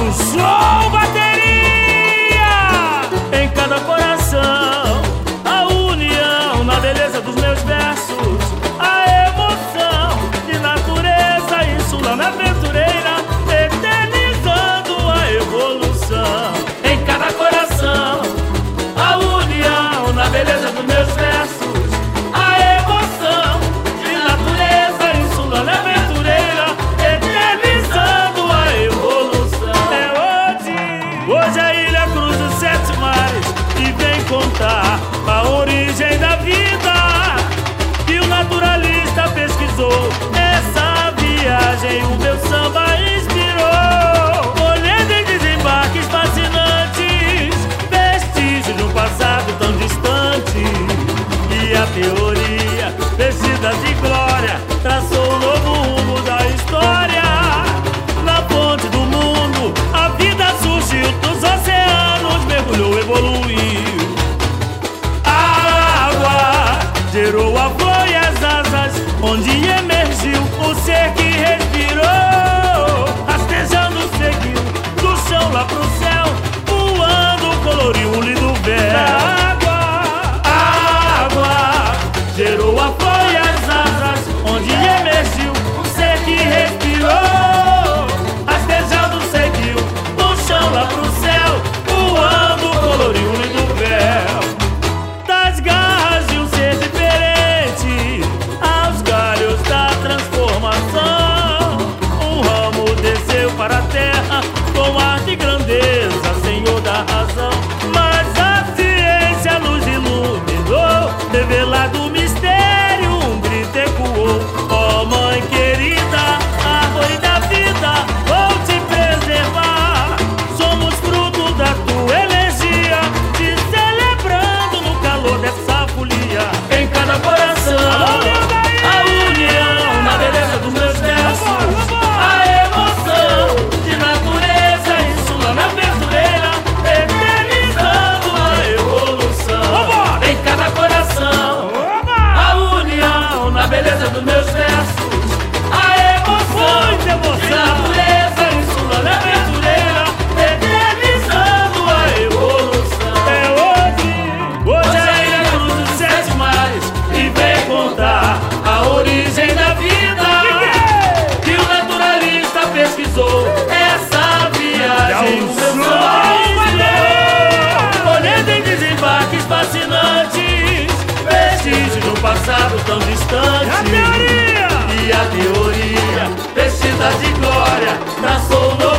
som, bateria! Em cada coração, a união na beleza dos meus versos, a emoção de natureza insulana aventureira, eternizando a evolução. Em cada coração, a união na beleza dos meus versos, a emoção de natureza insulana aventureira, eternizando a evolução. Hoje a ilha cruza os 7 mares e vem contar a origem da vida que o naturalista pesquisou. Essa viagem o meu samba inspirou, olhando em desembarques fascinantes, vestígios de um passado tão distante. E a teoria, vestida de glória, traçou um novo rumo da história. Na ponte do mundo, a vida surgiu dos oceanos, mergulhou, evoluiu. A água gerou a flor e as asas, onde emergiu o ser que respirou. Rastejando seguiu, do chão lá pro céu, voando, coloriu um lindo véu. A água gerou a flor e as asas, onde emergiu o ser que respirou. Rastejando seguiu, do chão lá pro céu, voando, coloriu um lindo véu. Das garras de um ser diferente, aos galhos da transformação, um ramo desceu para a terra com ar de grandeza, senhor da razão. Mas a ciência nos iluminou, revelado o mistério, um grito ecoou. Ó mãe querida, árvore da vida, vou te preservar. Somos fruto da tua energia, te celebrando no calor dessa folia. Em cada coração, a união na beleza dos meus versos, a emoção de natureza insulana aventureira, eternizando a evolução. Em cada coração, a união na beleza dos meus versos, a emoção de natureza insulana aventureira, eternizando a evolução. Hoje a ilha cruza os 7 mares e vem contar a origem da vida que o naturalista pesquisou. Essa viagem o meu samba inspirou, olhando em desembarques fascinantes, vestígios de um passado tão distante. E a teoria, vestida de glória, traçou